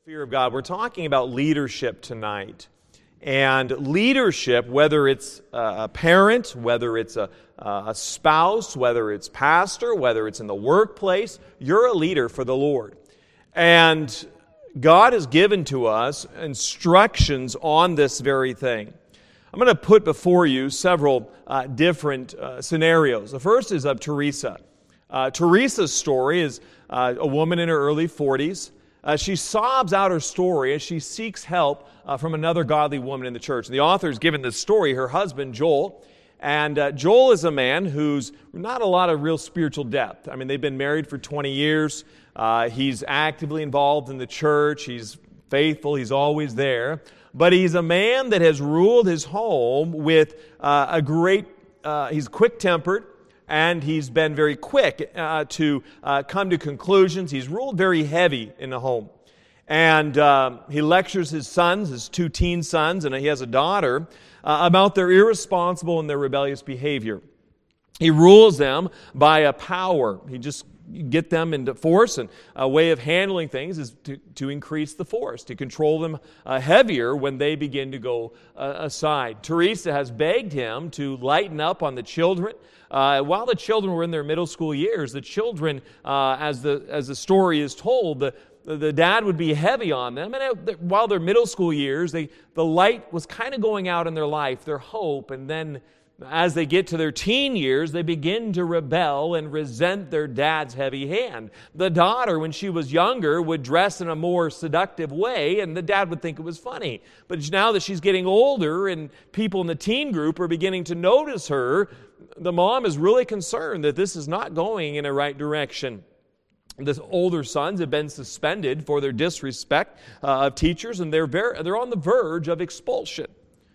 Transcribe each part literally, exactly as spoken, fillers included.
Fear of God. We're talking about leadership tonight. And leadership, whether it's a parent, whether it's a, a spouse, whether it's pastor, whether it's in the workplace, you're a leader for the Lord. And God has given to us instructions on this very thing. I'm going to put before you several uh, different uh, scenarios. The first is of Teresa. Uh, Teresa's story is uh, a woman in her early forties. Uh, she sobs out her story as she seeks help uh, from another godly woman in the church. The author has given this story, her husband, Joel. And uh, Joel is a man who's not a lot of real spiritual depth. I mean, they've been married for twenty years. Uh, he's actively involved in the church. He's faithful. He's always there. But he's a man that has ruled his home with uh, a great, uh, he's quick-tempered. And he's been very quick uh, to uh, come to conclusions. He's ruled very heavy in the home. And uh, he lectures his sons, his two teen sons, and he has a daughter, uh, about their irresponsible and their rebellious behavior. He rules them by a power. He just get them into force, and a way of handling things is to, to increase the force, to control them uh, heavier when they begin to go uh, aside. Teresa has begged him to lighten up on the children. Uh, while the children were in their middle school years, the children, uh, as the as the story is told, the the dad would be heavy on them. And it, while they're middle school years, they the light was kind of going out in their life, their hope, and then as they get to their teen years, they begin to rebel and resent their dad's heavy hand. The daughter, when she was younger, would dress in a more seductive way, and the dad would think it was funny. But now that she's getting older and people in the teen group are beginning to notice her, the mom is really concerned that this is not going in a right direction. The older sons have been suspended for their disrespect uh, of teachers, and they're very, they're on the verge of expulsion.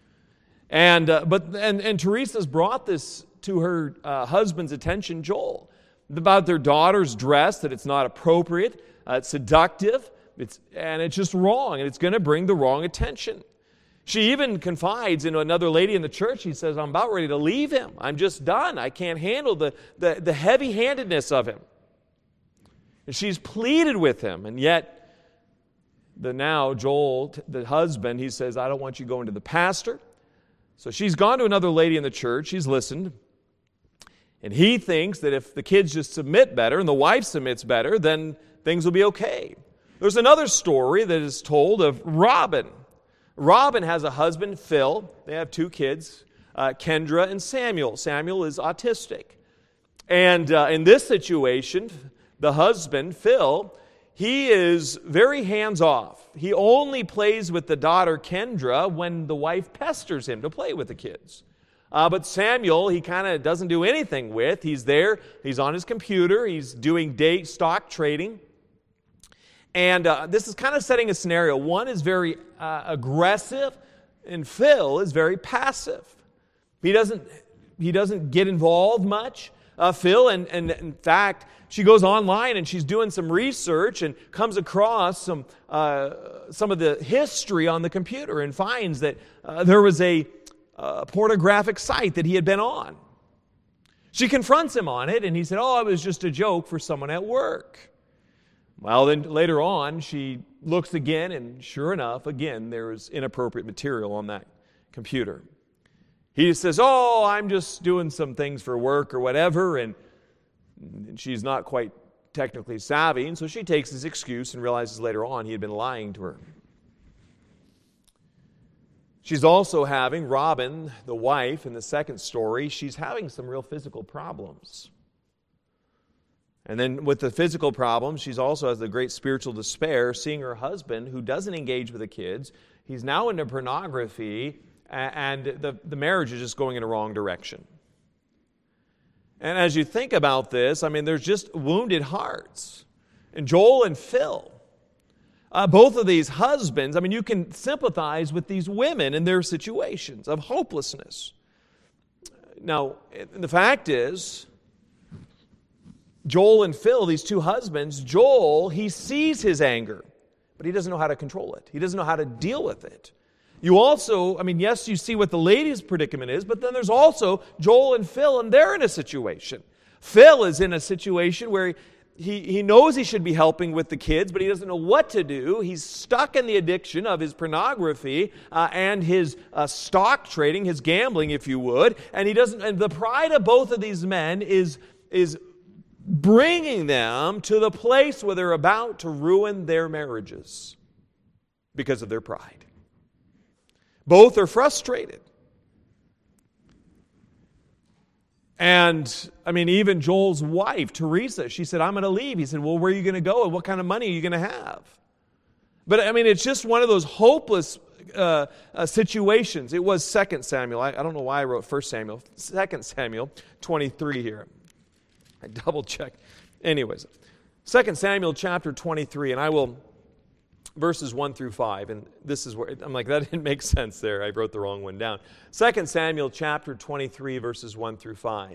And uh, but and, and Teresa's brought this to her uh, husband's attention, Joel, about their daughter's dress, that it's not appropriate, uh, it's seductive, it's and it's just wrong, and it's going to bring the wrong attention. She even confides in another lady in the church. She says, "I'm about ready to leave him. I'm just done. I can't handle the the, the heavy-handedness of him." And she's pleaded with him, and yet the now Joel, the husband, he says, "I don't want you going to the pastor." So she's gone to another lady in the church. She's listened. And he thinks that if the kids just submit better and the wife submits better, then things will be okay. There's another story that is told of Robin. Robin has a husband, Phil. They have two kids, uh, Kendra and Samuel. Samuel is autistic. And uh, in this situation, the husband, Phil, he is very hands-off. He only plays with the daughter, Kendra, when the wife pesters him to play with the kids. Uh, but Samuel, he kind of doesn't do anything with. He's there. He's on his computer. He's doing day stock trading. And uh, this is kind of setting a scenario. One is very uh, aggressive, and Phil is very passive. He doesn't, he doesn't get involved much. Uh, Phil, and, and in fact, she goes online and she's doing some research and comes across some uh, some of the history on the computer and finds that uh, there was a uh, pornographic site that he had been on. She confronts him on it, and he said, "Oh, it was just a joke for someone at work." Well, then later on, she looks again, and sure enough, again, there is inappropriate material on that computer. He says, "Oh, I'm just doing some things for work or whatever," and she's not quite technically savvy, and so she takes his excuse and realizes later on he had been lying to her. She's also having, Robin, the wife, in the second story, she's having some real physical problems. And then with the physical problems, she's also has the great spiritual despair, seeing her husband, who doesn't engage with the kids, he's now into pornography, and the, the marriage is just going in a wrong direction. And as you think about this, I mean, there's just wounded hearts. And Joel and Phil, uh, both of these husbands, I mean, you can sympathize with these women in their situations of hopelessness. Now, the fact is, Joel and Phil, these two husbands, Joel, he sees his anger, but he doesn't know how to control it. He doesn't know how to deal with it. You also, I mean, yes, you see what the lady's predicament is, but then there's also Joel and Phil, and they're in a situation. Phil is in a situation where he, he knows he should be helping with the kids, but he doesn't know what to do. He's stuck in the addiction of his pornography uh, and his uh, stock trading, his gambling, if you would. And he doesn't. And the pride of both of these men is is bringing them to the place where they're about to ruin their marriages because of their pride. Both are frustrated. And, I mean, even Joel's wife, Teresa, she said, I'm going to leave. He said, well, where are you going to go and what kind of money are you going to have? But, I mean, it's just one of those hopeless uh, uh, situations. It was Second Samuel. I, I don't know why I wrote First Samuel. Second Samuel twenty-three here. I double-checked. Anyways, Second Samuel chapter twenty-three, and I will, verses one through five, and this is where, I'm like, that didn't make sense there. I wrote the wrong one down. Second Samuel chapter twenty-three, verses one through five.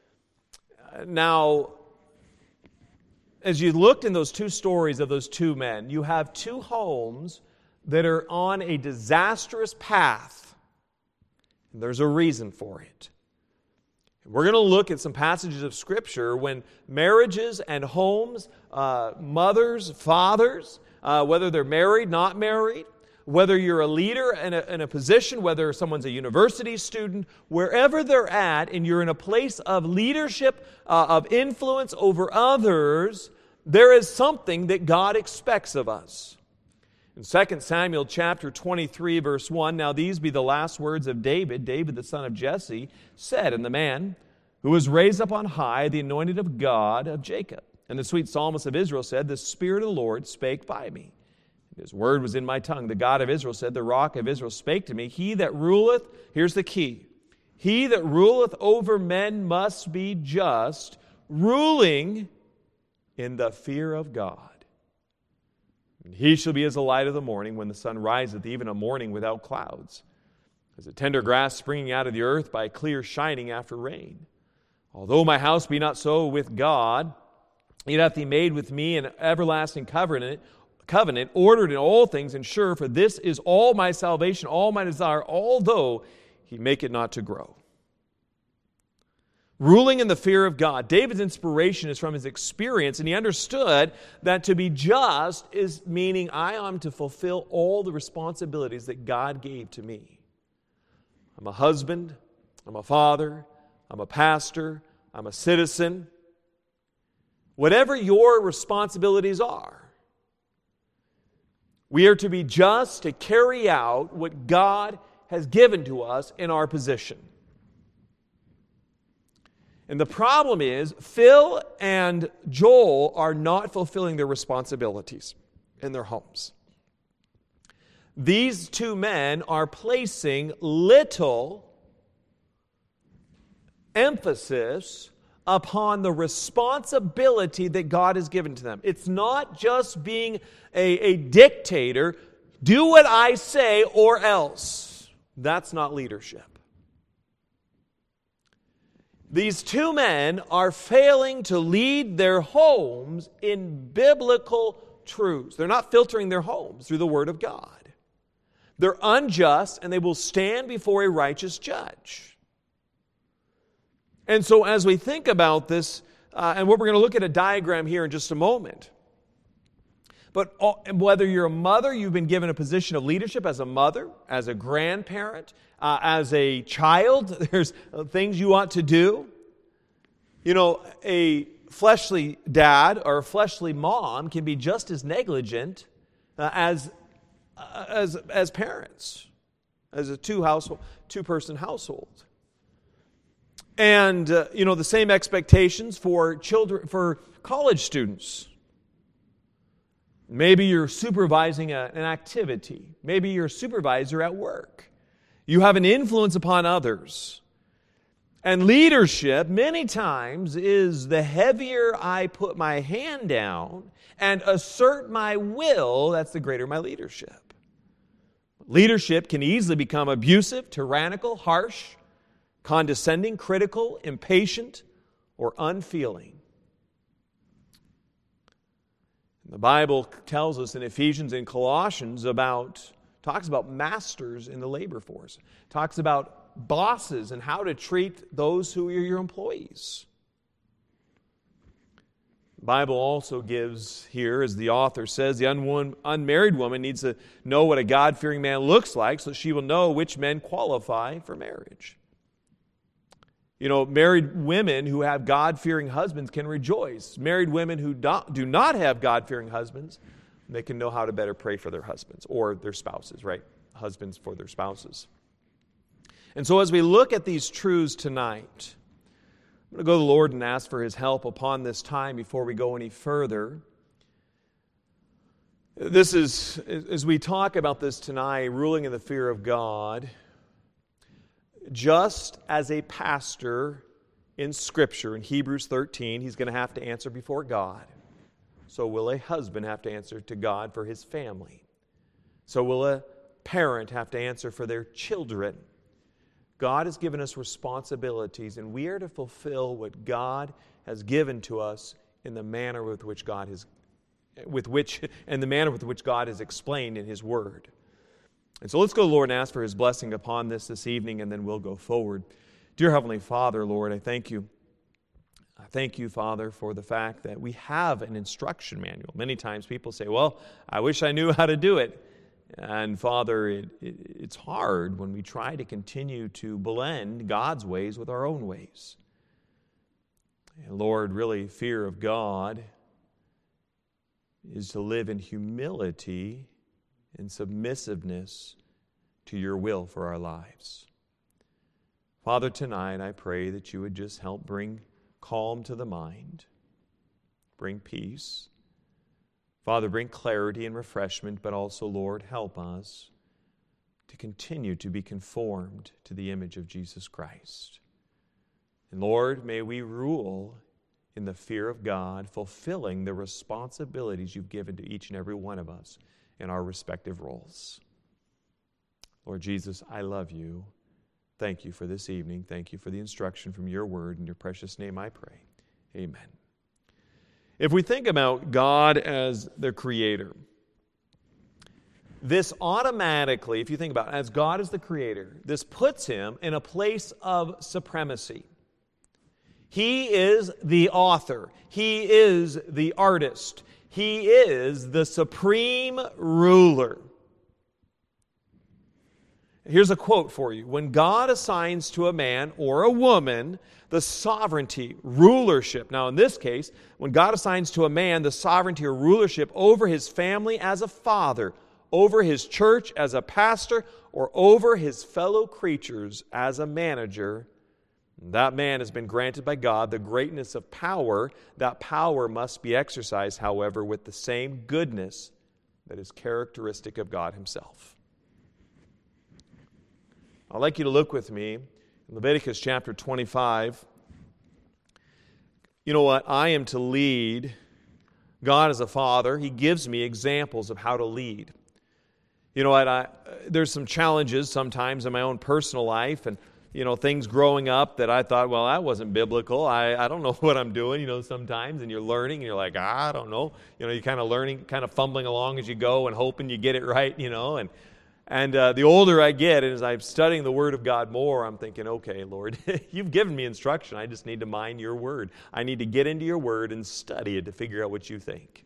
Now, as you looked in those two stories of those two men, you have two homes that are on a disastrous path. And there's a reason for it. We're going to look at some passages of Scripture when marriages and homes, uh, mothers, fathers, uh, whether they're married, not married, whether you're a leader in a, in a position, whether someone's a university student, wherever they're at, and you're in a place of leadership, uh, of influence over others, there is something that God expects of us. In Second Samuel chapter twenty-three, verse one, now these be the last words of David, David the son of Jesse, said, and the man who was raised up on high, the anointed of God of Jacob. And the sweet psalmist of Israel said, the Spirit of the Lord spake by me. His word was in my tongue. The God of Israel said, the rock of Israel spake to me. He that ruleth, here's the key, he that ruleth over men must be just, ruling in the fear of God. And he shall be as the light of the morning when the sun riseth, even a morning without clouds, as a tender grass springing out of the earth by clear shining after rain. Although my house be not so with God, yet hath he made with me an everlasting covenant, covenant, ordered in all things, and sure, for this is all my salvation, all my desire, although he make it not to grow. Ruling in the fear of God. David's inspiration is from his experience, and he understood that to be just is meaning I am to fulfill all the responsibilities that God gave to me. I'm a husband, I'm a father, I'm a pastor, I'm a citizen. Whatever your responsibilities are, we are to be just to carry out what God has given to us in our position. And the problem is, Phil and Joel are not fulfilling their responsibilities in their homes. These two men are placing little emphasis upon the responsibility that God has given to them. It's not just being a, a dictator, do what I say or else. That's not leadership. These two men are failing to lead their homes in biblical truths. They're not filtering their homes through the Word of God. They're unjust, and they will stand before a righteous judge. And so as we think about this, uh, and what we're going to look at a diagram here in just a moment, but whether you're a mother, you've been given a position of leadership as a mother, as a grandparent, uh, as a child, there's things you ought to do. You know, a fleshly dad or a fleshly mom can be just as negligent uh, as, uh, as, as parents, as a two household, two-person household. And, uh, you know, the same expectations for children, for college students. Maybe you're supervising a, an activity. Maybe you're a supervisor at work. You have an influence upon others. And leadership, many times, is the heavier I put my hand down and assert my will, that's the greater my leadership. Leadership can easily become abusive, tyrannical, harsh, condescending, critical, impatient, or unfeeling. The Bible tells us in Ephesians and Colossians about, talks about masters in the labor force. Talks about bosses and how to treat those who are your employees. The Bible also gives here, as the author says, the unwon- unmarried woman needs to know what a God-fearing man looks like so she will know which men qualify for marriage. You know, married women who have God-fearing husbands can rejoice. Married women who do, do not have God-fearing husbands, they can know how to better pray for their husbands or their spouses, right? Husbands for their spouses. And so as we look at these truths tonight, I'm going to go to the Lord and ask for His help upon this time before we go any further. This is, as we talk about this tonight, ruling in the fear of God, just as a pastor in Scripture, in Hebrews thirteen, he's going to have to answer before God. So will a husband have to answer to God for his family. So will a parent have to answer for their children. God has given us responsibilities, and we are to fulfill what God has given to us in the manner with which God has, with which, and the manner with which God has explained in His Word. And so let's go to the Lord and ask for His blessing upon this this evening, and then we'll go forward. Dear Heavenly Father, Lord, I thank You. I thank You, Father, for the fact that we have an instruction manual. Many times people say, well, I wish I knew how to do it. And Father, it, it, it's hard when we try to continue to blend God's ways with our own ways. And Lord, really, fear of God is to live in humility and submissiveness to Your will for our lives. Father, tonight I pray that You would just help bring calm to the mind, bring peace. Father, bring clarity and refreshment, but also, Lord, help us to continue to be conformed to the image of Jesus Christ. And Lord, may we rule in the fear of God, fulfilling the responsibilities You've given to each and every one of us in our respective roles. Lord Jesus, I love You. Thank You for this evening. Thank You for the instruction from Your Word. In Your precious name I pray. Amen. If we think about God as the Creator, this automatically, if you think about it, as God as the Creator, this puts Him in a place of supremacy. He is the author. He is the artist. He is the supreme ruler. Here's a quote for you. When God assigns to a man or a woman the sovereignty, rulership. Now, in this case, when God assigns to a man the sovereignty or rulership over his family as a father, over his church as a pastor, or over his fellow creatures as a manager, that man has been granted by God the greatness of power. That power must be exercised, however, with the same goodness that is characteristic of God Himself. I'd like you to look with me in Leviticus chapter twenty-five. You know what? I am to lead. God as a father, He gives me examples of how to lead. You know what? I, there's some challenges sometimes in my own personal life, and you know, things growing up that I thought, well, that wasn't biblical. I, I don't know what I'm doing, you know, sometimes, and you're learning, and you're like, ah, I don't know. You know, you're kind of learning, kind of fumbling along as you go and hoping you get it right, you know, and And uh, the older I get, and as I'm studying the Word of God more, I'm thinking, okay, Lord, You've given me instruction. I just need to mind Your Word. I need to get into Your Word and study it to figure out what You think.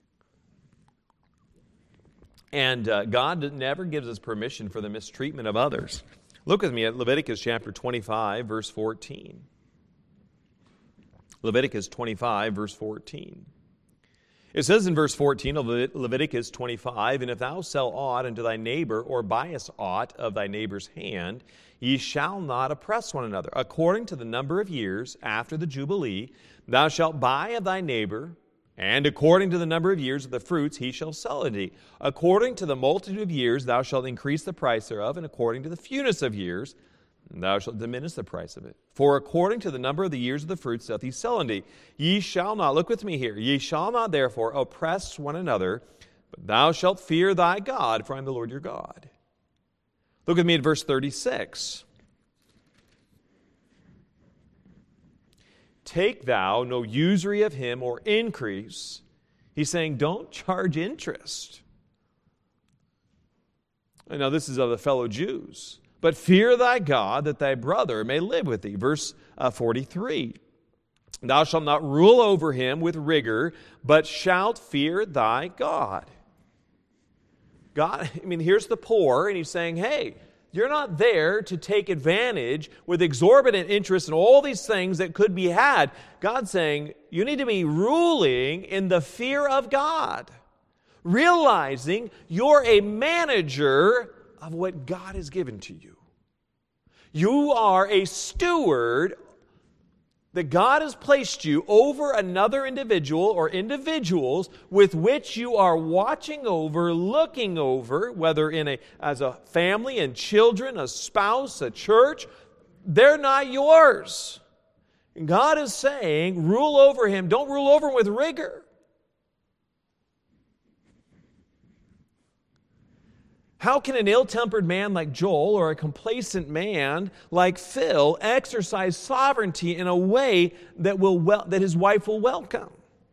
And uh, God never gives us permission for the mistreatment of others. Look with me at Leviticus chapter twenty-five, verse fourteen. Leviticus twenty-five, verse fourteen. It says in verse fourteen of Leviticus twenty-five, And if thou sell aught unto thy neighbor, or buyest aught of thy neighbor's hand, ye shall not oppress one another. According to the number of years after the Jubilee, thou shalt buy of thy neighbor, and according to the number of years of the fruits he shall sell unto thee. According to the multitude of years thou shalt increase the price thereof, and according to the fewness of years thou shalt diminish the price of it. For according to the number of the years of the fruits doth he sell unto thee. Ye shall not, look with me here, ye shall not therefore oppress one another, but thou shalt fear thy God, for I am the Lord your God. Look with me at verse thirty-six. Take thou no usury of him or increase. He's saying, don't charge interest. And now this is of the fellow Jews. But fear thy God, that thy brother may live with thee. Verse uh, forty-three. Thou shalt not rule over him with rigor, but shalt fear thy God. God, I mean, here's the poor, and he's saying, hey, you're not there to take advantage with exorbitant interest in all these things that could be had. God's saying, you need to be ruling in the fear of God, realizing you're a manager of what God has given to you. You are a steward that God has placed you over another individual or individuals with which you are watching over, looking over, whether in a as a family and children, a spouse, a church. They're not yours. And God is saying, rule over him. Don't rule over him with rigor. How can an ill-tempered man like Joel or a complacent man like Phil exercise sovereignty in a way that will wel- that his wife will welcome?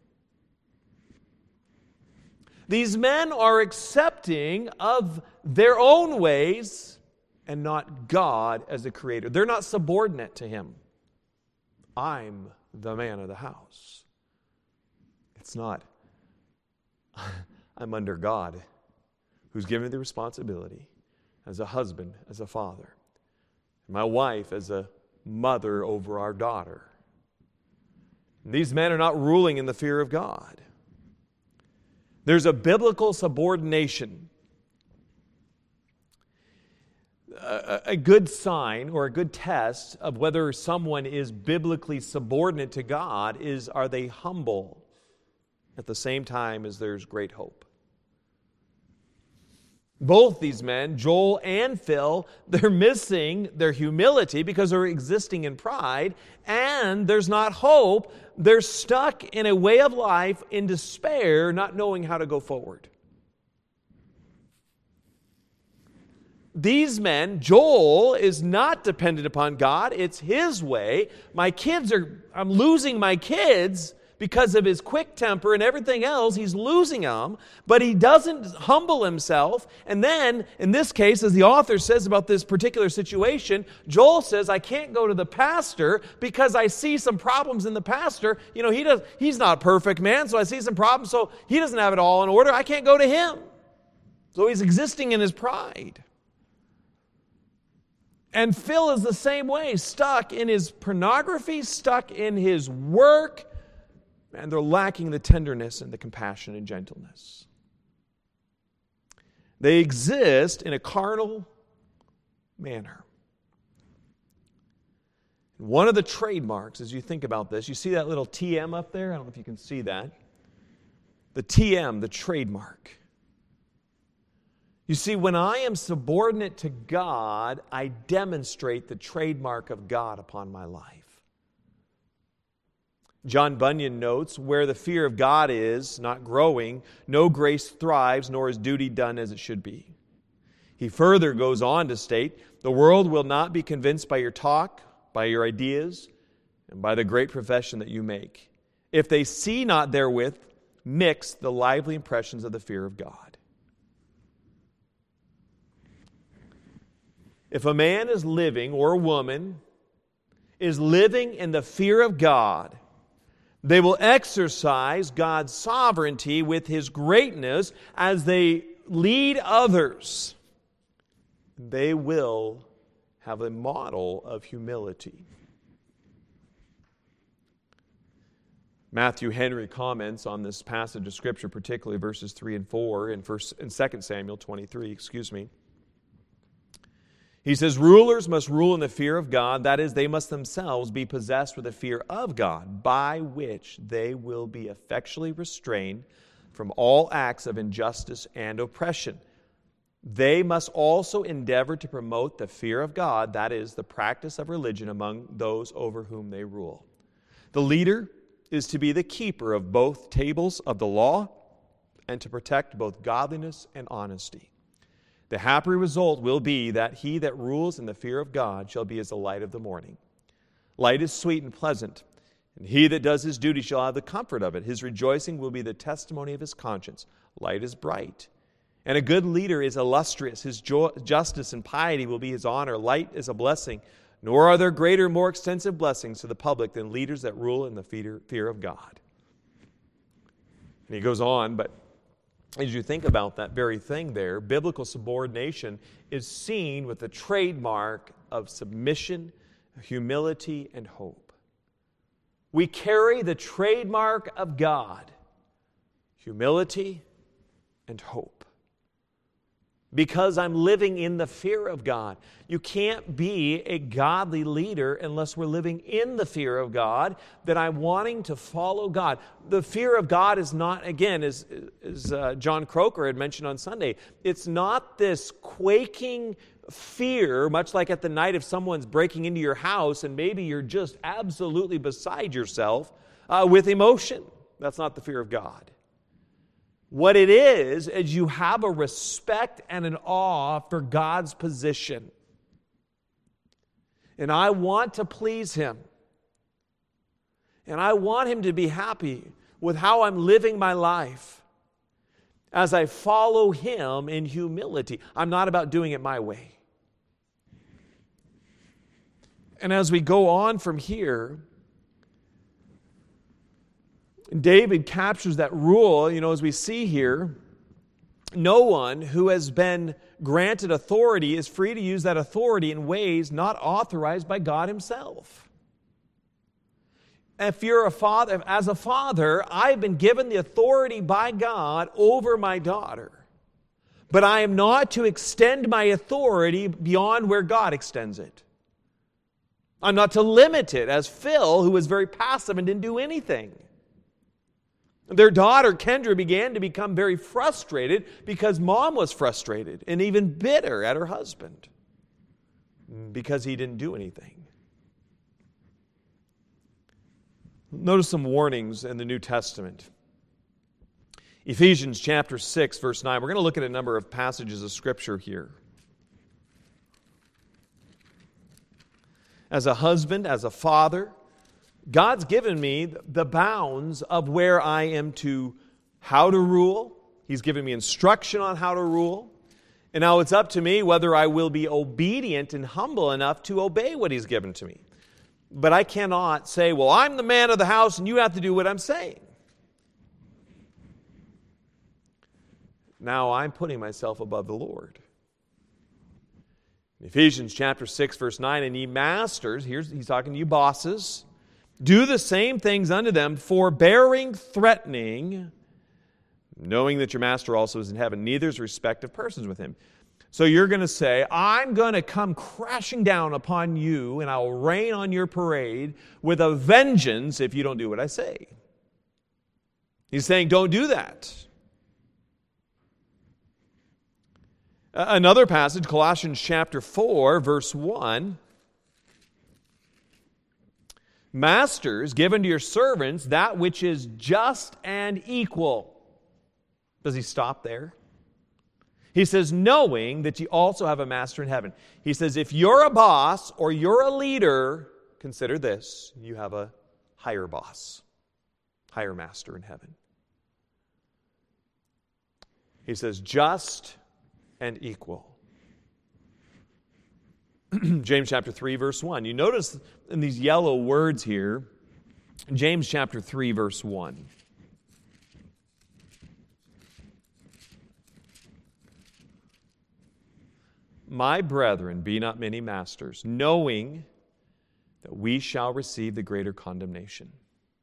These men are accepting of their own ways and not God as the creator. They're not subordinate to him. I'm the man of the house. It's not, I'm under God, who's given me the responsibility as a husband, as a father, my wife as a mother over our daughter. These men are not ruling in the fear of God. There's a biblical subordination. A, a good sign or a good test of whether someone is biblically subordinate to God is, are they humble at the same time as there's great hope? Both these men, Joel and Phil, they're missing their humility because they're existing in pride, and there's not hope. They're stuck in a way of life in despair, not knowing how to go forward. These men, Joel is not dependent upon God. It's his way. My kids are, I'm losing my kids because of his quick temper and everything else. He's losing them, but he doesn't humble himself. And then, in this case, as the author says about this particular situation, Joel says, I can't go to the pastor because I see some problems in the pastor. You know, he does, he's not a perfect man, so I see some problems, so he doesn't have it all in order. I can't go to him. So he's existing in his pride. And Phil is the same way, stuck in his pornography, stuck in his work, and they're lacking the tenderness and the compassion and gentleness. They exist in a carnal manner. One of the trademarks, as you think about this, you see that little T M up there? I don't know if you can see that. The T M, the trademark. You see, when I am subordinate to God, I demonstrate the trademark of God upon my life. John Bunyan notes, where the fear of God is not growing, no grace thrives, nor is duty done as it should be. He further goes on to state, the world will not be convinced by your talk, by your ideas, and by the great profession that you make, if they see not therewith mix the lively impressions of the fear of God. If a man is living, or a woman is living in the fear of God, they will exercise God's sovereignty with His greatness as they lead others. They will have a model of humility. Matthew Henry comments on this passage of Scripture, particularly verses three and four in first and Second Samuel twenty-three, excuse me. He says, rulers must rule in the fear of God, that is, they must themselves be possessed with the fear of God, by which they will be effectually restrained from all acts of injustice and oppression. They must also endeavor to promote the fear of God, that is, the practice of religion among those over whom they rule. The leader is to be the keeper of both tables of the law and to protect both godliness and honesty. The happy result will be that he that rules in the fear of God shall be as the light of the morning. Light is sweet and pleasant, and he that does his duty shall have the comfort of it. His rejoicing will be the testimony of his conscience. Light is bright, and a good leader is illustrious. His jo- justice and piety will be his honor. Light is a blessing. Nor are there greater, more extensive blessings to the public than leaders that rule in the fear fear of God. And he goes on, but as you think about that very thing there, biblical subordination is seen with the trademark of submission, humility, and hope. We carry the trademark of God, humility and hope. Because I'm living in the fear of God. You can't be a godly leader unless we're living in the fear of God, that I'm wanting to follow God. The fear of God is not, again, as, as uh, John Croker had mentioned on Sunday, it's not this quaking fear, much like at the night if someone's breaking into your house and maybe you're just absolutely beside yourself uh, with emotion. That's not the fear of God. What it is, is you have a respect and an awe for God's position. And I want to please Him. And I want Him to be happy with how I'm living my life as I follow Him in humility. I'm not about doing it my way. And as we go on from here, David captures that rule, you know, as we see here. No one who has been granted authority is free to use that authority in ways not authorized by God Himself. If you're a father, as a father, I've been given the authority by God over my daughter. But I am not to extend my authority beyond where God extends it. I'm not to limit it, as Phil, who was very passive and didn't do anything. Their daughter, Kendra, began to become very frustrated because mom was frustrated and even bitter at her husband because he didn't do anything. Notice some warnings in the New Testament. Ephesians chapter six, verse nine. We're going to look at a number of passages of Scripture here. As a husband, as a father, God's given me the bounds of where I am to, how to rule. He's given me instruction on how to rule. And now it's up to me whether I will be obedient and humble enough to obey what He's given to me. But I cannot say, well, I'm the man of the house and you have to do what I'm saying. Now I'm putting myself above the Lord. Ephesians chapter six, verse nine, and ye masters, here's, he's talking to you bosses, do the same things unto them, forbearing, threatening, knowing that your master also is in heaven, neither is respect of persons with Him. So you're going to say, I'm going to come crashing down upon you, and I will rain on your parade with a vengeance if you don't do what I say. He's saying, don't do that. Another passage, Colossians chapter four, verse one. Masters, give unto your servants that which is just and equal. Does he stop there? He says, knowing that you also have a master in heaven. He says, if you're a boss or you're a leader, consider this, you have a higher boss, higher master in heaven. He says, just and equal. James chapter three, verse one. You notice in these yellow words here, James chapter three, verse one. My brethren, be not many masters, knowing that we shall receive the greater condemnation.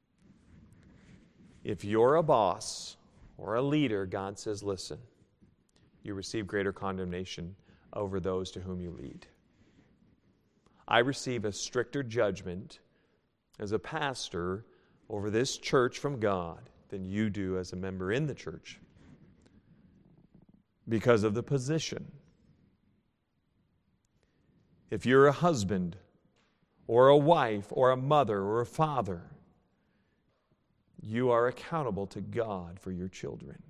If you're a boss or a leader, God says, listen, you receive greater condemnation over those to whom you lead. I receive a stricter judgment as a pastor over this church from God than you do as a member in the church because of the position. If you're a husband or a wife or a mother or a father, you are accountable to God for your children.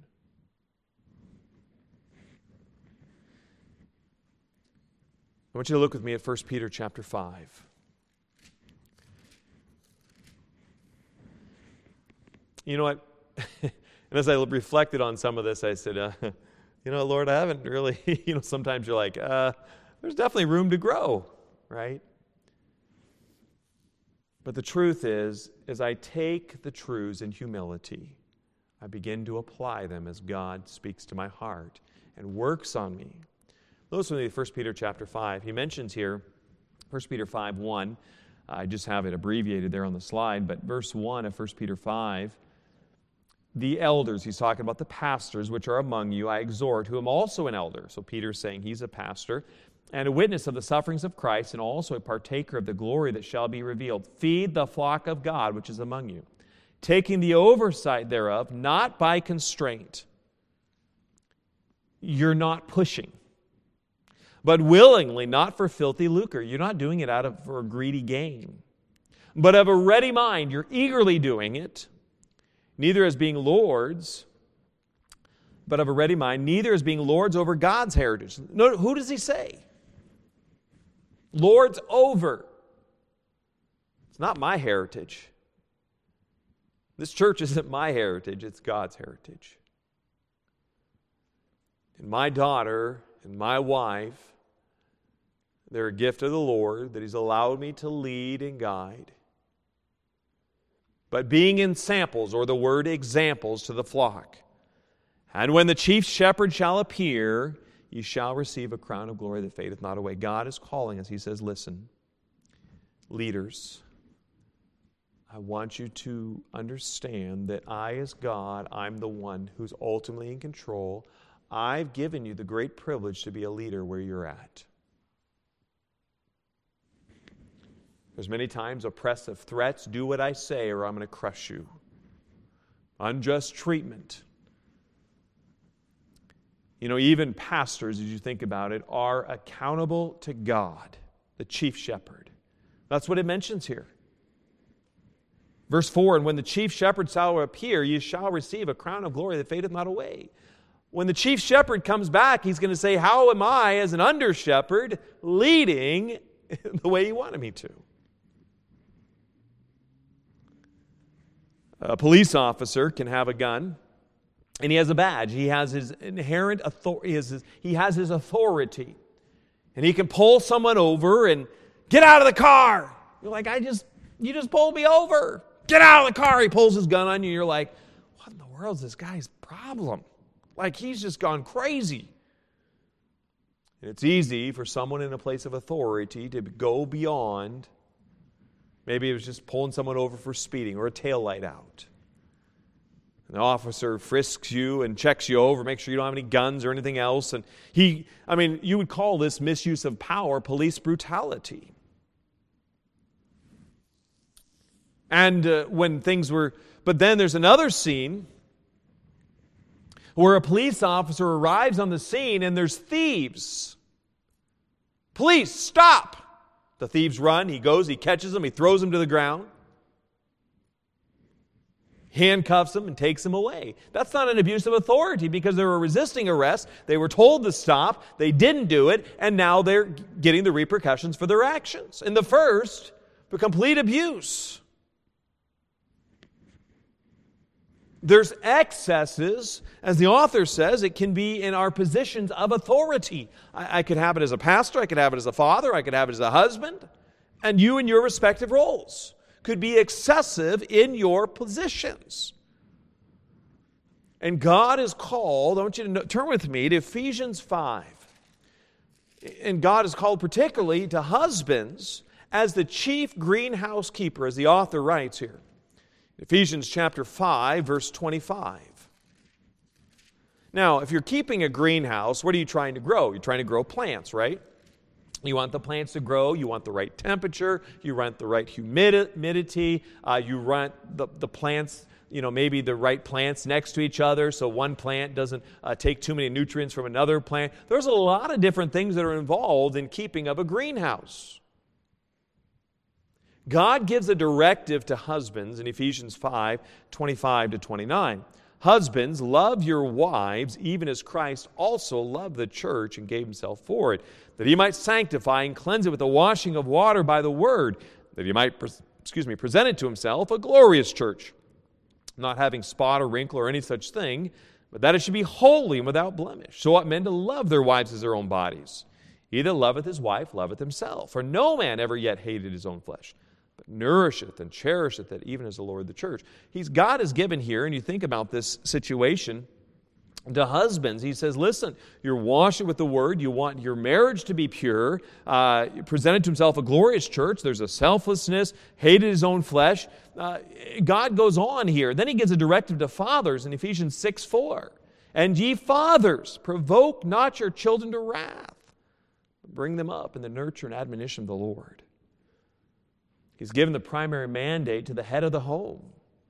I want you to look with me at First Peter chapter five. You know what? And as I reflected on some of this, I said, uh, you know, Lord, I haven't really, you know, sometimes you're like, uh, there's definitely room to grow, right? But the truth is, as I take the truths in humility, I begin to apply them as God speaks to my heart and works on me. Notice with me First Peter chapter five. He mentions here, First Peter five one. I just have it abbreviated there on the slide, but verse one of First Peter five, the elders, he's talking about the pastors which are among you, I exhort, who am also an elder. So Peter's saying he's a pastor, and a witness of the sufferings of Christ, and also a partaker of the glory that shall be revealed. Feed the flock of God which is among you, taking the oversight thereof, not by constraint. You're not pushing, but willingly, not for filthy lucre. You're not doing it out of for a greedy gain, but of a ready mind. You're eagerly doing it, neither as being lords, but of a ready mind, neither as being lords over God's heritage. No, who does he say? Lords over. It's not my heritage. This church isn't my heritage, it's God's heritage. And my daughter and my wife, they're a gift of the Lord that He's allowed me to lead and guide. But being in samples, or the word examples, to the flock. And when the chief shepherd shall appear, ye shall receive a crown of glory that fadeth not away. God is calling us. He says, listen, leaders, I want you to understand that I, as God, I'm the one who's ultimately in control. I've given you the great privilege to be a leader where you're at. There's many times oppressive threats, do what I say or I'm going to crush you. Unjust treatment. You know, even pastors, as you think about it, are accountable to God, the chief shepherd. That's what it mentions here. Verse four, and when the chief shepherd shall appear, ye shall receive a crown of glory that fadeth not away. When the chief shepherd comes back, he's going to say, how am I, as an under shepherd, leading the way you wanted me to? A police officer can have a gun, and he has a badge. He has his inherent authority. He has his, he has his authority. And he can pull someone over and get out of the car. You're like, I just, you just pulled me over. Get out of the car. He pulls his gun on you. You're like, what in the world is this guy's problem? Like, he's just gone crazy. And it's easy for someone in a place of authority to go beyond. Maybe it was just pulling someone over for speeding or a taillight out. And the officer frisks you and checks you over, makes sure you don't have any guns or anything else. And he, I mean, you would call this misuse of power, police brutality. And uh, when things were, but then there's another scene where a police officer arrives on the scene and there's thieves. Police, stop! The thieves run, he goes, he catches them, he throws them to the ground, handcuffs them, and takes them away. That's not an abuse of authority because they were resisting arrest. They were told to stop, they didn't do it, and now they're getting the repercussions for their actions. In the first, the complete abuse. There's excesses, as the author says, it can be in our positions of authority. I, I could have it as a pastor, I could have it as a father, I could have it as a husband, and you in your respective roles could be excessive in your positions. And God is called, I want you to know, turn with me to Ephesians five. And God is called particularly to husbands as the chief greenhouse keeper, as the author writes here. Ephesians chapter five, verse twenty-five. Now, if you're keeping a greenhouse, what are you trying to grow? You're trying to grow plants, right? You want the plants to grow. You want the right temperature. You want the right humidity. Uh, you want the, the plants, you know, maybe the right plants next to each other so one plant doesn't uh, take too many nutrients from another plant. There's a lot of different things that are involved in keeping up a greenhouse. God gives a directive to husbands in Ephesians five, twenty-five to twenty-nine. Husbands, love your wives, even as Christ also loved the church and gave himself for it, that he might sanctify and cleanse it with the washing of water by the word, that he might, excuse me, present it to himself a glorious church, not having spot or wrinkle or any such thing, but that it should be holy and without blemish. So ought men to love their wives as their own bodies. He that loveth his wife loveth himself. For no man ever yet hated his own flesh, but nourisheth and cherisheth it, even as the Lord the church. He's, God is given here, and you think about this situation, to husbands. He says, listen, you're washing with the word. You want your marriage to be pure. Uh, presented to himself a glorious church. There's a selflessness, hated his own flesh. Uh, God goes on here. Then he gives a directive to fathers in Ephesians six four. And ye fathers, provoke not your children to wrath. Bring them up in the nurture and admonition of the Lord. He's given the primary mandate to the head of the home,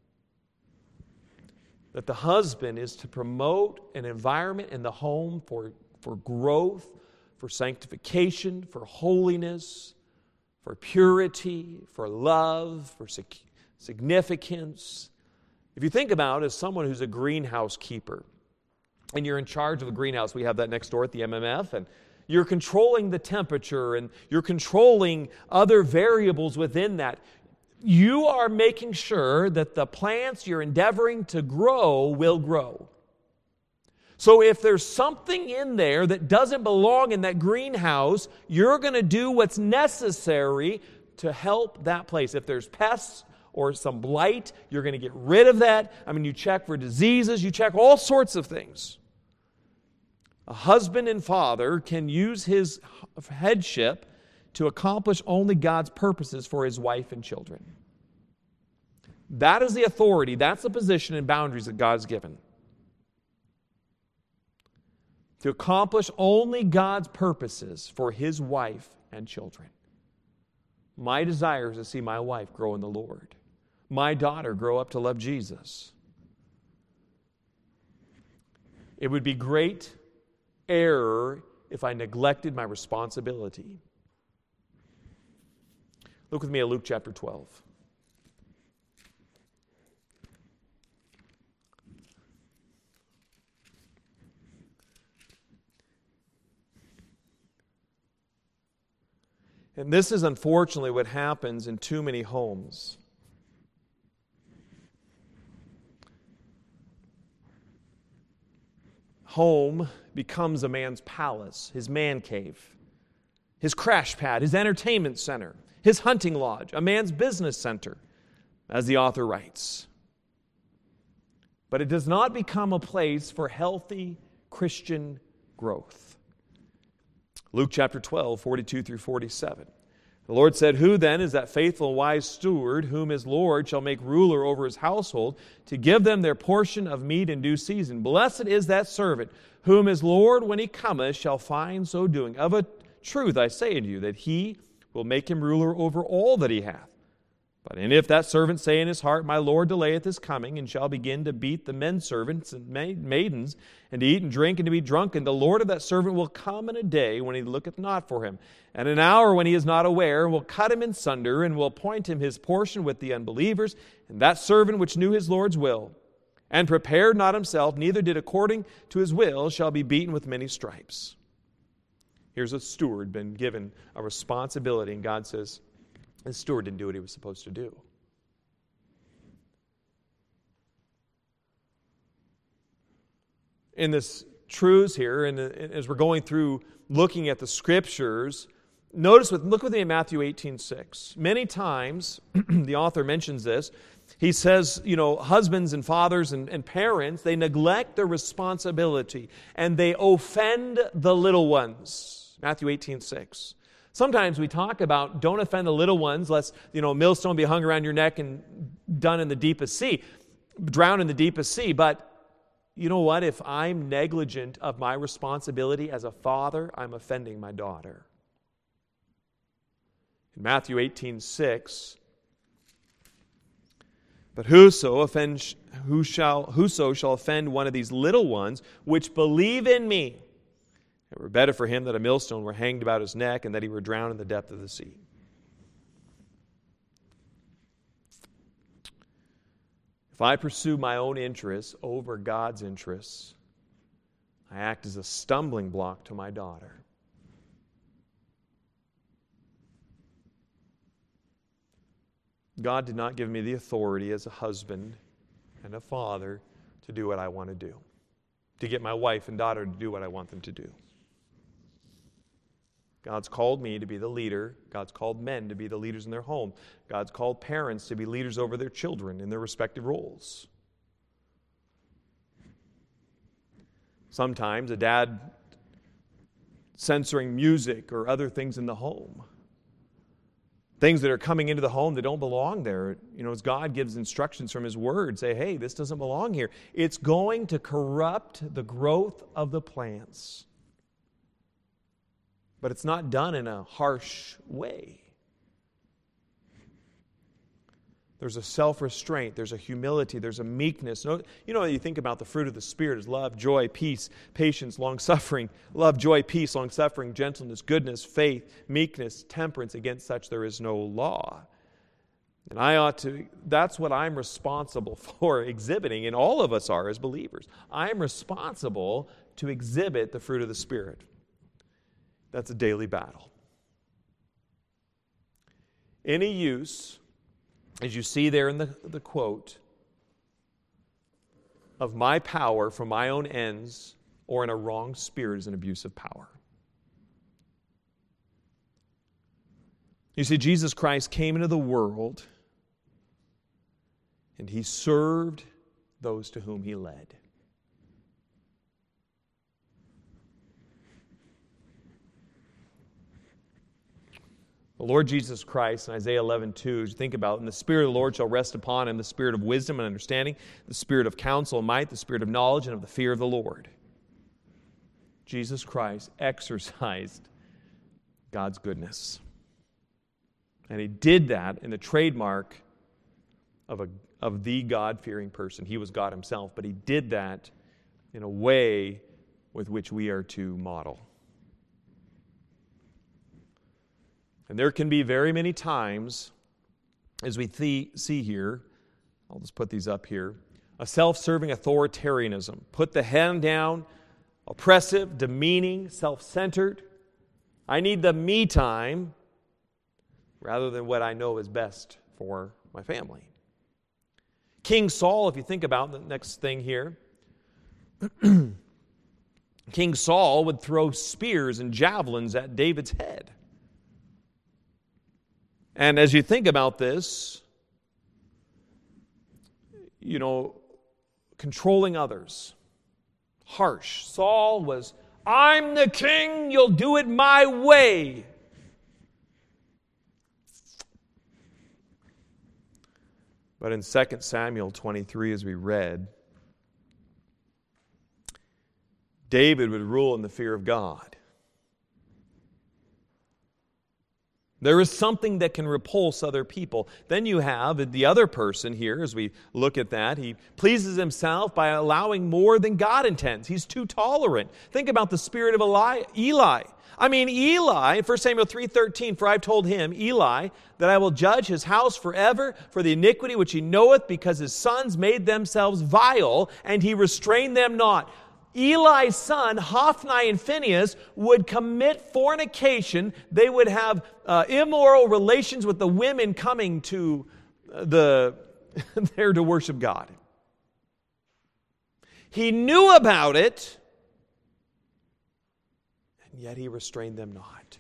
that the husband is to promote an environment in the home for, for growth, for sanctification, for holiness, for purity, for love, for sig- significance. If you think about it as someone who's a greenhouse keeper, and you're in charge of the greenhouse, we have that next door at the M M F, and you're controlling the temperature, and you're controlling other variables within that. You are making sure that the plants you're endeavoring to grow will grow. So if there's something in there that doesn't belong in that greenhouse, you're going to do what's necessary to help that place. If there's pests or some blight, you're going to get rid of that. I mean, you check for diseases, you check all sorts of things. A husband and father can use his headship to accomplish only God's purposes for his wife and children. That is the authority, that's the position and boundaries that God's given. To accomplish only God's purposes for his wife and children. My desire is to see my wife grow in the Lord. My daughter grow up to love Jesus. It would be great error if I neglected my responsibility. Look with me at Luke chapter twelve. And this is unfortunately what happens in too many homes. Home becomes a man's palace, his man cave, his crash pad, his entertainment center, his hunting lodge, a man's business center, as the author writes. But it does not become a place for healthy Christian growth. Luke chapter twelve, forty-two through forty-seven. The Lord said, "Who then is that faithful and wise steward, whom his Lord shall make ruler over his household, to give them their portion of meat in due season? Blessed is that servant, whom his Lord, when he cometh, shall find so doing. Of a truth I say unto you, that he will make him ruler over all that he hath. But and if that servant say in his heart, My Lord delayeth his coming, and shall begin to beat the men servants and maidens, and to eat and drink and to be drunken, the Lord of that servant will come in a day when he looketh not for him, and an hour when he is not aware, and will cut him in sunder, and will appoint him his portion with the unbelievers. And that servant which knew his Lord's will, and prepared not himself, neither did according to his will, shall be beaten with many stripes." Here's a steward been given a responsibility, and God says, the steward didn't do what he was supposed to do. In this truths here, and as we're going through looking at the Scriptures, notice with look with me in Matthew eighteen six. Many times, the author mentions this. He says, you know, husbands and fathers and, and parents, they neglect their responsibility, and they offend the little ones. Matthew eighteen six. Sometimes we talk about don't offend the little ones, lest, you know, a millstone be hung around your neck and done in the deepest sea, drown in the deepest sea. But you know what? If I'm negligent of my responsibility as a father, I'm offending my daughter. In Matthew eighteen six, but whoso offends, who shall, whoso shall offend one of these little ones, which believe in me, it were better for him that a millstone were hanged about his neck, and that he were drowned in the depth of the sea. If I pursue my own interests over God's interests, I act as a stumbling block to my daughter. God did not give me the authority as a husband and a father to do what I want to do, to get my wife and daughter to do what I want them to do. God's called me to be the leader. God's called men to be the leaders in their home. God's called parents to be leaders over their children in their respective roles. Sometimes a dad censoring music or other things in the home. Things that are coming into the home that don't belong there. You know, as God gives instructions from His Word, say, hey, this doesn't belong here. It's going to corrupt the growth of the plants. But it's not done in a harsh way. There's a self-restraint, there's a humility, there's a meekness. You know, you think about the fruit of the Spirit is love, joy, peace, patience, long-suffering. Love, joy, peace, long-suffering, gentleness, goodness, faith, meekness, temperance. Against such there is no law. And I ought to, that's what I'm responsible for exhibiting, and all of us are as believers. I'm responsible to exhibit the fruit of the Spirit. That's a daily battle. Any use, as you see there in the, the quote, of my power for my own ends or in a wrong spirit is an abuse of power. You see, Jesus Christ came into the world and He served those to whom He led. The Lord Jesus Christ in Isaiah eleven two, as you think about it, and the Spirit of the Lord shall rest upon Him, the Spirit of wisdom and understanding, the Spirit of counsel and might, the Spirit of knowledge and of the fear of the Lord. Jesus Christ exercised God's goodness. And He did that in the trademark of, a, of the God-fearing person. He was God Himself, but He did that in a way with which we are to model. And there can be very many times, as we th- see here, I'll just put these up here, a self-serving authoritarianism. Put the hand down, oppressive, demeaning, self-centered. I need the me time rather than what I know is best for my family. King Saul, if you think about the next thing here, King Saul would throw spears and javelins at David's head. And as you think about this, you know, controlling others, harsh. Saul was, I'm the king, you'll do it my way. But in Second Samuel twenty-three, as we read, David would rule in the fear of God. There is something that can repulse other people. Then you have the other person here, as we look at that. He pleases himself by allowing more than God intends. He's too tolerant. Think about the spirit of Eli. Eli. I mean, Eli, First Samuel three thirteen, for I've told him, Eli, that I will judge his house forever for the iniquity which he knoweth, because his sons made themselves vile, and he restrained them not. Eli's son, Hophni and Phinehas, would commit fornication. They would have uh, immoral relations with the women coming to the there to worship God. He knew about it, and yet he restrained them not.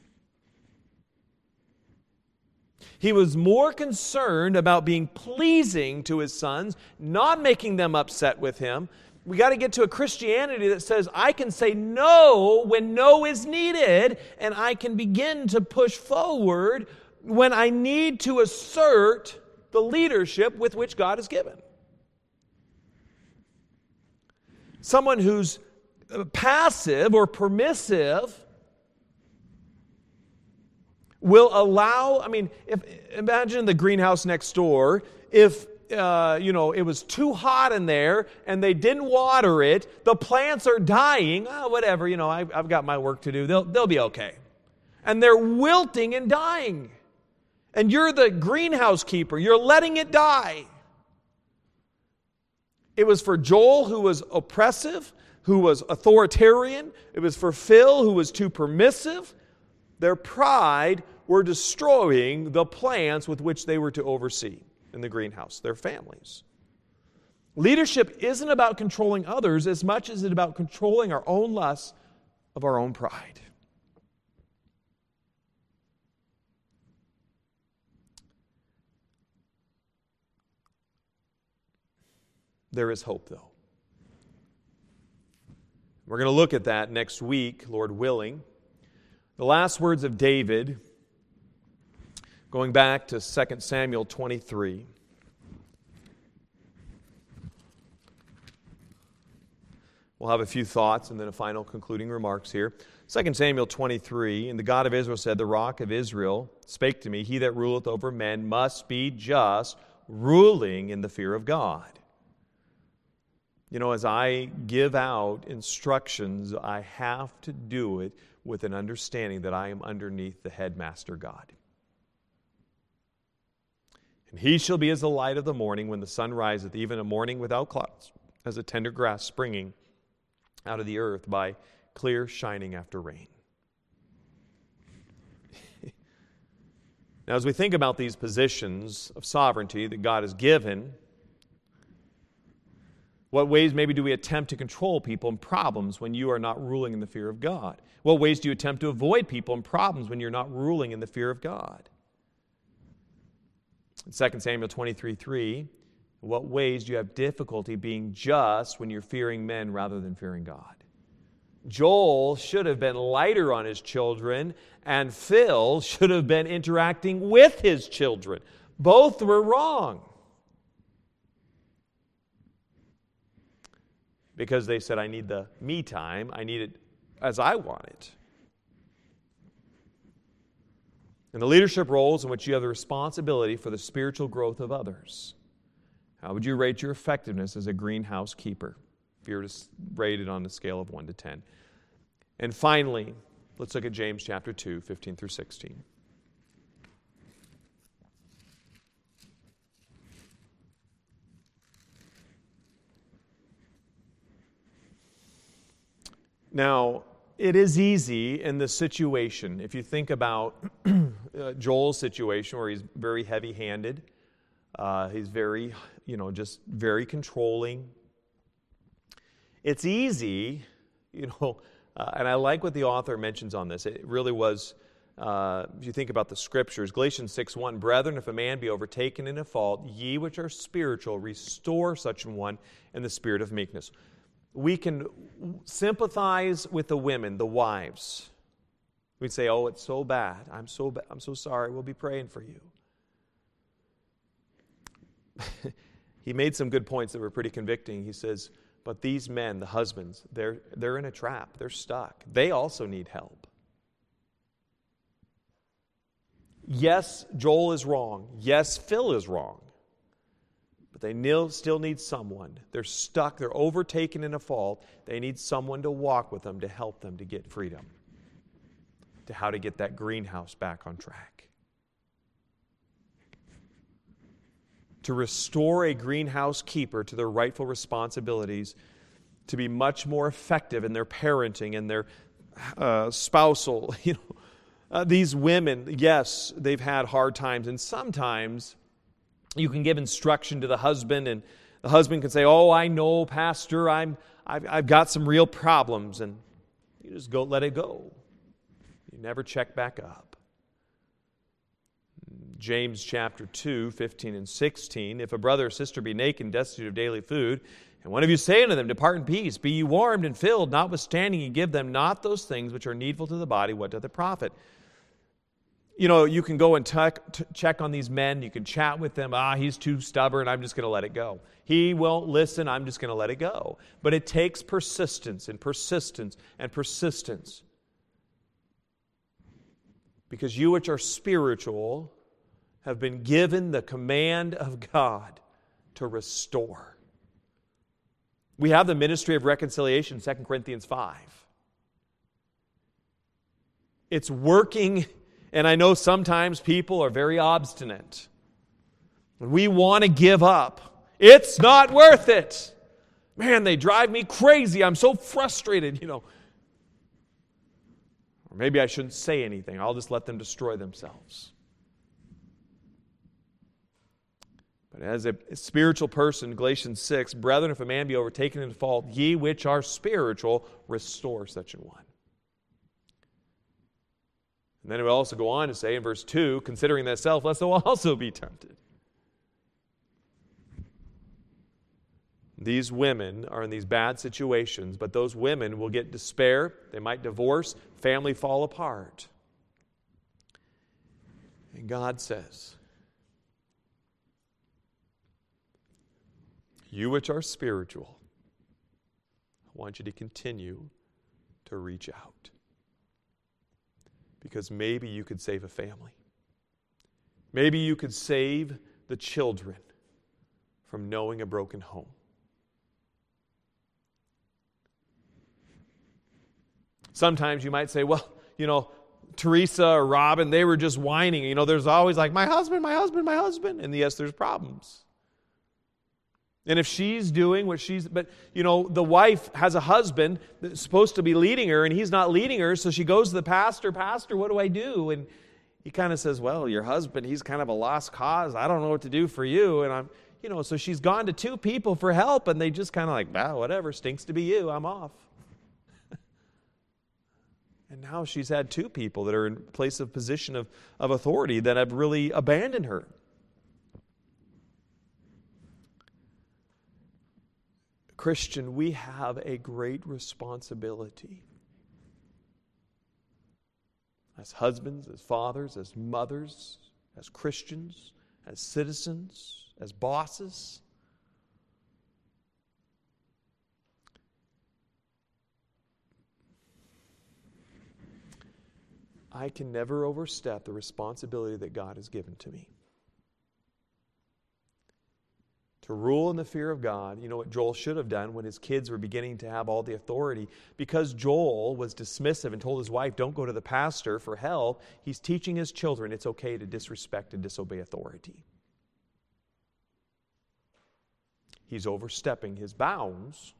He was more concerned about being pleasing to his sons, not making them upset with him. We got to get to a Christianity that says I can say no when no is needed, and I can begin to push forward when I need to assert the leadership with which God has given. Someone who's passive or permissive will allow, I mean, if imagine the greenhouse next door, if Uh, you know, it was too hot in there and they didn't water it, the plants are dying, oh, whatever, you know, I've, I've got my work to do, they'll, they'll be okay. And they're wilting and dying. And you're the greenhouse keeper, you're letting it die. It was for Joel, who was oppressive, who was authoritarian. It was for Phil, who was too permissive. Their pride were destroying the plants with which they were to oversee in the greenhouse, their families. Leadership isn't about controlling others as much as it's about controlling our own lusts of our own pride. There is hope, though. We're going to look at that next week, Lord willing. The last words of David, going back to Second Samuel twenty-three. We'll have a few thoughts and then a final concluding remarks here. Second Samuel twenty-three, and the God of Israel said, the rock of Israel spake to me, he that ruleth over men must be just, ruling in the fear of God. You know, as I give out instructions, I have to do it with an understanding that I am underneath the headmaster God. And he shall be as the light of the morning when the sun riseth, even a morning without clouds, as a tender grass springing out of the earth by clear shining after rain. Now, as we think about these positions of sovereignty that God has given, what ways maybe do we attempt to control people and problems when you are not ruling in the fear of God? What ways do you attempt to avoid people and problems when you're not ruling in the fear of God? In Second Samuel twenty-three three, what ways do you have difficulty being just when you're fearing men rather than fearing God? Joel should have been lighter on his children, and Phil should have been interacting with his children. Both were wrong. Because they said, I need the me time, I need it as I want it. And the leadership roles in which you have the responsibility for the spiritual growth of others. How would you rate your effectiveness as a greenhouse keeper if you were to rate it on a scale of one to ten? And finally, let's look at James chapter two, fifteen through sixteen. Now, it is easy in this situation, if you think about uh, Joel's situation where he's very heavy-handed, uh, he's very, you know, just very controlling. It's easy, you know, uh, and I like what the author mentions on this. It really was, uh, if you think about the Scriptures, Galatians six one, brethren, if a man be overtaken in a fault, ye which are spiritual, restore such an one in the spirit of meekness. We can sympathize with the women, the wives. We'd say, oh, it's so bad. I'm so bad. I'm so sorry. We'll be praying for you. He made some good points that were pretty convicting. He says, but these men, the husbands, they're, they're in a trap. They're stuck. They also need help. Yes, Joel is wrong. Yes, Phil is wrong. But they still need someone. They're stuck. They're overtaken in a fault. They need someone to walk with them to help them to get freedom, to how to get that greenhouse back on track. To restore a greenhouse keeper to their rightful responsibilities, to be much more effective in their parenting and their uh, spousal. You know, uh, these women, yes, they've had hard times, and sometimes you can give instruction to the husband, and the husband can say, oh, I know, Pastor, I'm, I've, I've got some real problems. And you just go, let it go. You never check back up. James chapter two, fifteen and sixteen, if a brother or sister be naked and destitute of daily food, and one of you say unto them, depart in peace, be ye warmed and filled, notwithstanding ye give them not those things which are needful to the body, what doth it profit? You know, you can go and t- t- check on these men. You can chat with them. Ah, he's too stubborn. I'm just going to let it go. He won't listen. I'm just going to let it go. But it takes persistence and persistence and persistence. Because you which are spiritual have been given the command of God to restore. We have the ministry of reconciliation, Second Corinthians five. It's working. And I know sometimes people are very obstinate. We want to give up. It's not worth it. Man, they drive me crazy. I'm so frustrated, you know. Or maybe I shouldn't say anything. I'll just let them destroy themselves. But as a spiritual person, Galatians six, brethren, if a man be overtaken in fault, ye which are spiritual, restore such an one. And then it will also go on to say in verse two, considering thyself, lest thou also be tempted. These women are in these bad situations, but those women will get despair, they might divorce, family fall apart. And God says, you which are spiritual, I want you to continue to reach out. Because maybe you could save a family. Maybe you could save the children from knowing a broken home. Sometimes you might say, well, you know, Teresa or Robin, they were just whining. You know, there's always like, my husband, my husband, my husband. And yes, there's problems. And if she's doing what she's, but, you know, the wife has a husband that's supposed to be leading her, and he's not leading her, so she goes to the pastor, Pastor, what do I do? And he kind of says, well, your husband, he's kind of a lost cause. I don't know what to do for you. And I'm, you know, so she's gone to two people for help, and they just kind of like, ah, whatever, stinks to be you, I'm off. And now she's had two people that are in place of position of, of authority that have really abandoned her. Christian, we have a great responsibility as husbands, as fathers, as mothers, as Christians, as citizens, as bosses. I can never overstep the responsibility that God has given to me. To rule in the fear of God. You know what Joel should have done when his kids were beginning to have all the authority? Because Joel was dismissive and told his wife, don't go to the pastor for help, he's teaching his children it's okay to disrespect and disobey authority. He's overstepping his bounds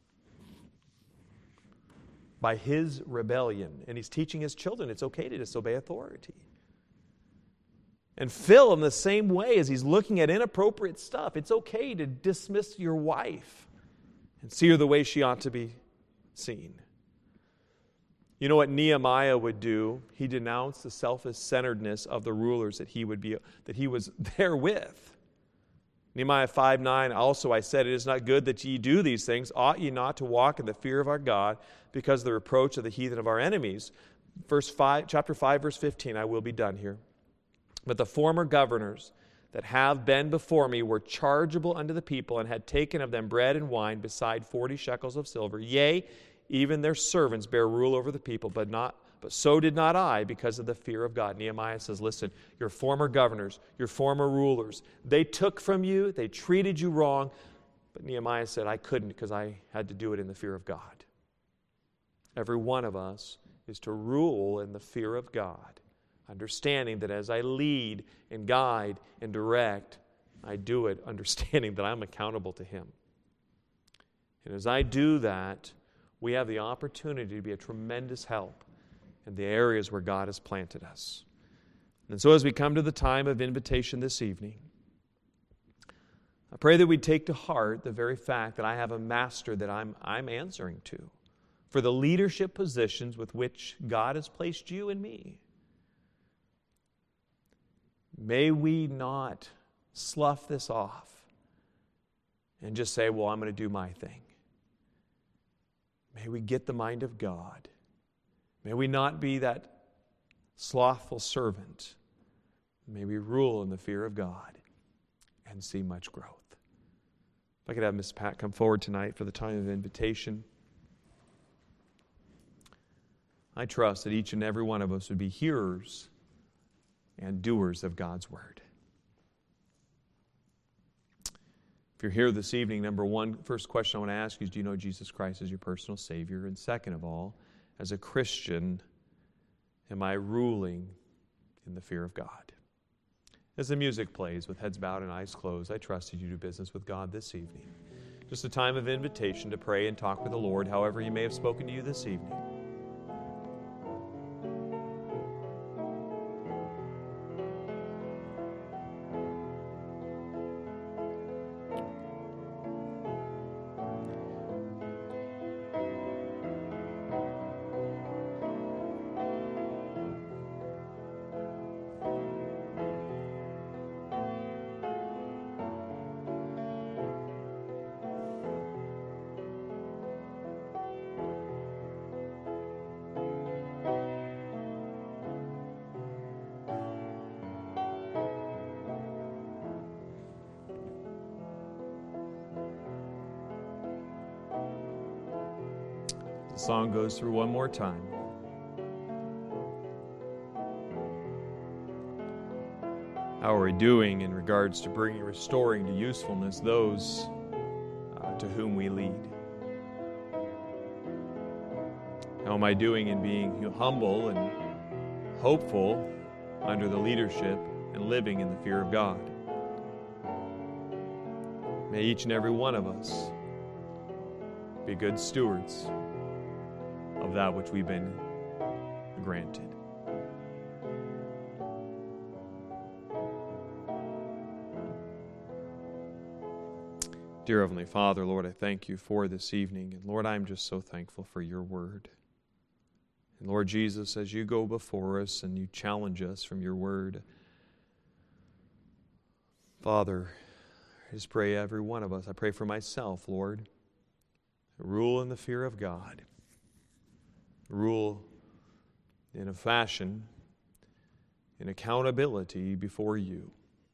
by his rebellion. And he's teaching his children it's okay to disobey authority. And Phil, in the same way, as he's looking at inappropriate stuff, it's okay to dismiss your wife and see her the way she ought to be seen. You know what Nehemiah would do? He denounced the self-centeredness of the rulers that he would be that he was there with. Nehemiah five nine, also I said, it is not good that ye do these things. Ought ye not to walk in the fear of our God, because of the reproach of the heathen of our enemies? Verse five, chapter five, verse fifteen, I will be done here. But the former governors that have been before me were chargeable unto the people, and had taken of them bread and wine, beside forty shekels of silver. Yea, even their servants bear rule over the people, but not But so did not I, because of the fear of God. Nehemiah says, listen, your former governors, your former rulers, they took from you, they treated you wrong, but Nehemiah said, I couldn't because I had to do it in the fear of God. Every one of us is to rule in the fear of God, understanding that as I lead and guide and direct, I do it understanding that I'm accountable to Him. And as I do that, we have the opportunity to be a tremendous help in the areas where God has planted us. And so as we come to the time of invitation this evening, I pray that we'd take to heart the very fact that I have a master that I'm, I'm answering to for the leadership positions with which God has placed you and me. May we not slough this off and just say, well, I'm going to do my thing. May we get the mind of God. May we not be that slothful servant. May we rule in the fear of God and see much growth. If I could have Miss Pat come forward tonight for the time of invitation. I trust that each and every one of us would be hearers and doers of God's Word. If you're here this evening, number one, first question I want to ask you is, do you know Jesus Christ as your personal Savior? And second of all, as a Christian, am I ruling in the fear of God? As the music plays with heads bowed and eyes closed, I trust that you do business with God this evening. Just a time of invitation to pray and talk with the Lord, however He may have spoken to you this evening. The song goes through one more time. How are we doing in regards to bringing, restoring to usefulness those uh, to whom we lead? How am I doing in being humble and hopeful under the leadership and living in the fear of God? May each and every one of us be good stewards of that which we've been granted. Dear Heavenly Father, Lord, I thank you for this evening. And Lord, I'm just so thankful for your word. And Lord Jesus, as you go before us and you challenge us from your word, Father, I just pray every one of us. I pray for myself, Lord. Rule in the fear of God. Rule in a fashion, in accountability before you.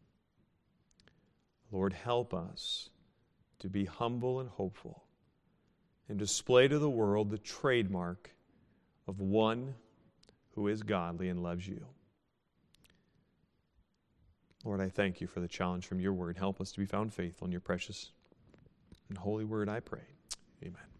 Lord, help us to be humble and hopeful and display to the world the trademark of one who is godly and loves you. Lord, I thank you for the challenge from your word. Help us to be found faithful in your precious and holy word, I pray. Amen.